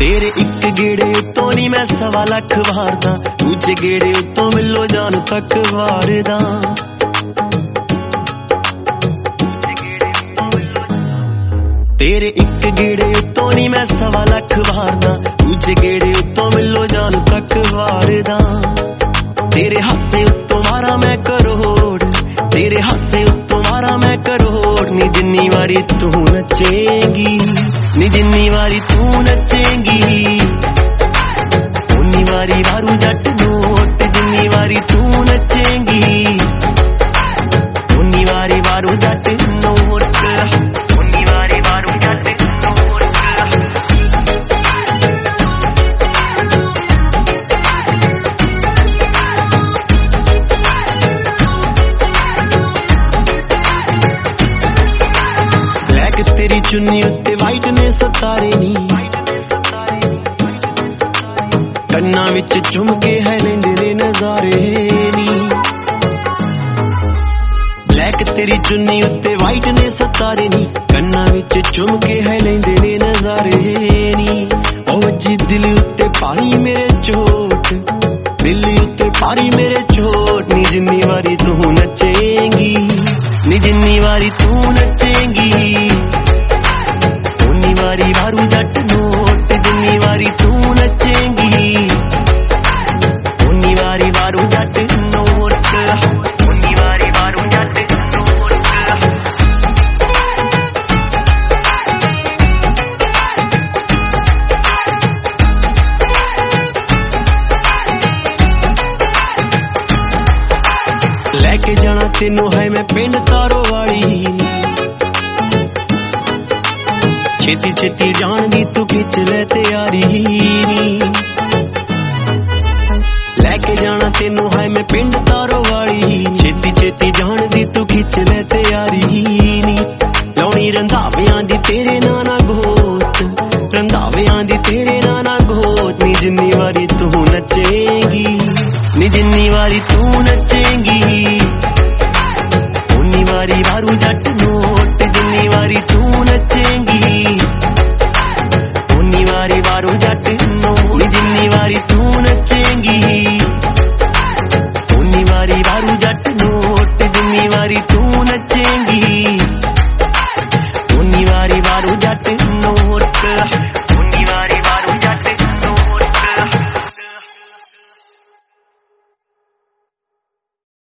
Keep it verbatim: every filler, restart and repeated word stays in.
तेरे एक गेड़े उत्तों नी मैं सवा लख वारदा, दूजे गेड़े उत्तों मिलो जान तक वारदा। तेरे एक गेड़े उत्तों नी मैं सवा लख वारदा, दूजे गेड़े उत्तों मिलो जान तक वारदा। तेरे हासे उत्तों मारा मैं करोड़, तेरे हासे उत्तों मारा मैं करोड़। नी जिन्नी वारी तू नचेगी, नी जिन्नी वारी तू नचेगी, उन्नी वारी मारू जट नोट। जिन्नी वारी तू नचेगी, उन्नी वारी मारू जट नोट, उन्नी वारी मारू जट नोट। ब्लैक तेरी चुन्नी उत्ते वाइट ने सतारे नी, कन्ना विच झुमके है लेंदे ने नजारे नी। ब्लैक तेरी चुन्नी उत्ते वाइट ने सतारे नी, कन्ना विच झुमके है लेंदे ने नजारे नी। ओ जी दिल उत्ते पारी मेरे चोट, दिल उत्ते पारी मेरे चोट। नी जिन्नी वारी तू नचेगी, नी जिन्नी वारी तू नचेगी, उन्नी वारी मारू जट नोट। जिन्नी वारी तू नचेगी, उन्नी वारी मारू जट नोट, उन्नी वारी मारू जट नोट। लेके जाना तेनू है मैं पिंड तारो वाली, छेती छेती जान दी तू खिच ले तैयारी नी। लेके जाना तेनू है मैं पिंड तारो वाली, छेती छेती जान दी तू खिच ले तैयारी नी। लौनी रंधावियां दी तेरे नाना गोत, रंधावियां दी तेरे नाना गोत। नी जिन्नी वारी तू नचेगी, नी जिन्नी वारी तू नचेगी,